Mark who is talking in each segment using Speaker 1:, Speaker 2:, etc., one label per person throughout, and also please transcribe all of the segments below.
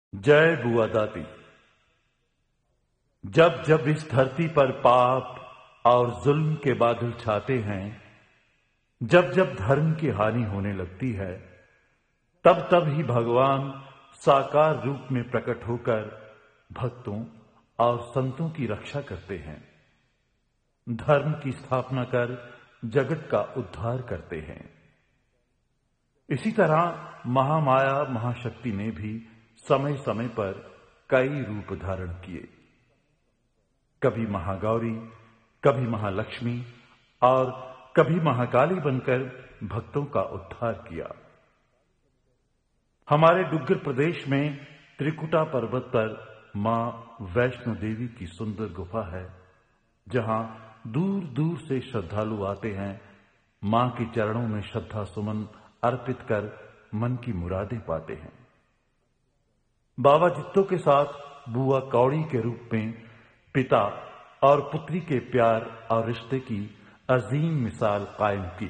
Speaker 1: जय बुआ दादी। जब जब इस धरती पर पाप और जुल्म के बादल छाते हैं, जब जब धर्म की हानि होने लगती है, तब तब ही भगवान साकार रूप में प्रकट होकर भक्तों और संतों की रक्षा करते हैं, धर्म की स्थापना कर जगत का उद्धार करते हैं। इसी तरह महामाया महाशक्ति ने भी समय समय पर कई रूप धारण किए। कभी महागौरी, कभी महालक्ष्मी और कभी महाकाली बनकर भक्तों का उद्धार किया। हमारे डुग्गर प्रदेश में त्रिकुटा पर्वत पर मां वैष्णो देवी की सुंदर गुफा है, जहां दूर दूर से श्रद्धालु आते हैं, मां के चरणों में श्रद्धा सुमन अर्पित कर मन की मुरादें पाते हैं। बाबा जित्तो के साथ बुआ कौड़ी के रूप में पिता और पुत्री के प्यार और रिश्ते की अजीम मिसाल कायम की।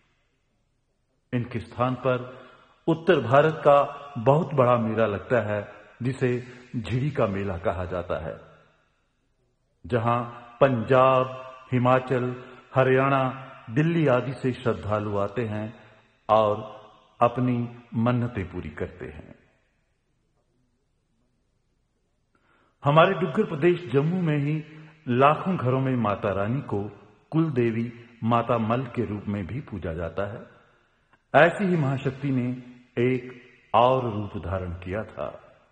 Speaker 1: इनके स्थान पर उत्तर भारत का बहुत बड़ा मेला लगता है, जिसे झिड़ी का मेला कहा जाता है, जहां पंजाब, हिमाचल, हरियाणा, दिल्ली आदि से श्रद्धालु आते हैं और अपनी मन्नतें पूरी करते हैं। हमारे डुग्गर प्रदेश जम्मू में ही लाखों घरों में माता रानी को कुल देवी माता मल के रूप में भी पूजा जाता है। ऐसी ही महाशक्ति ने एक और रूप धारण किया था।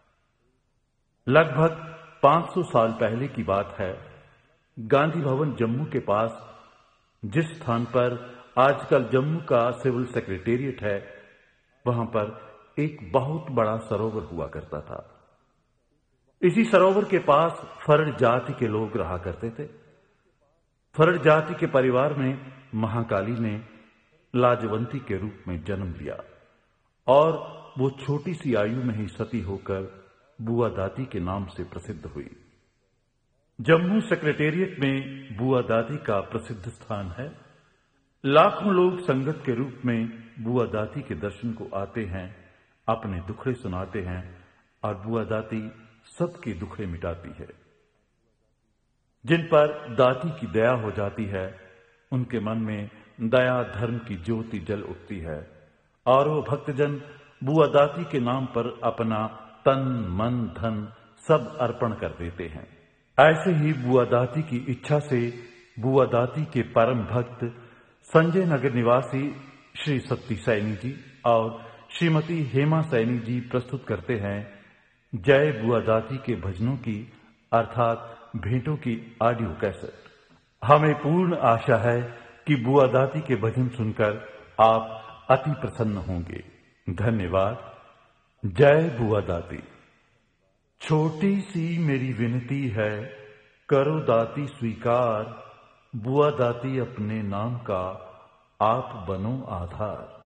Speaker 1: लगभग 500 साल पहले की बात है। गांधी भवन जम्मू के पास, जिस स्थान पर आजकल जम्मू का सिविल सेक्रेटेरिएट है, वहां पर एक बहुत बड़ा सरोवर हुआ करता था। इसी सरोवर के पास फरड जाति के लोग रहा करते थे। फरड जाति के परिवार में महाकाली ने लाजवंती के रूप में जन्म लिया और वो छोटी सी आयु में ही सती होकर बुआ दादी के नाम से प्रसिद्ध हुई। जम्मू सेक्रेटेरिएट में बुआ दादी का प्रसिद्ध स्थान है। लाखों लोग संगत के रूप में बुआ दादी के दर्शन को आते हैं, अपने दुखड़े सुनाते हैं और बुआ दादी सबके दुखड़े मिटाती है। जिन पर दादी की दया हो जाती है, उनके मन में दया धर्म की ज्योति जल उठती है और वो भक्तजन बुआ दादी के नाम पर अपना तन मन धन सब अर्पण कर देते हैं। ऐसे ही बुआ दादी की इच्छा से बुआ दादी के परम भक्त संजय नगर निवासी श्री सत्ती सैनी जी और श्रीमती हेमा सैनी जी प्रस्तुत करते हैं जय बुआ दादी के भजनों की अर्थात भेंटों की ऑडियो कैसेट। हमें पूर्ण आशा है कि बुआ दादी के भजन सुनकर आप अति प्रसन्न होंगे। धन्यवाद। जय बुआ दादी। छोटी सी मेरी विनती है, करो दाती स्वीकार, बुआ दादी अपने नाम का आप बनो आधार।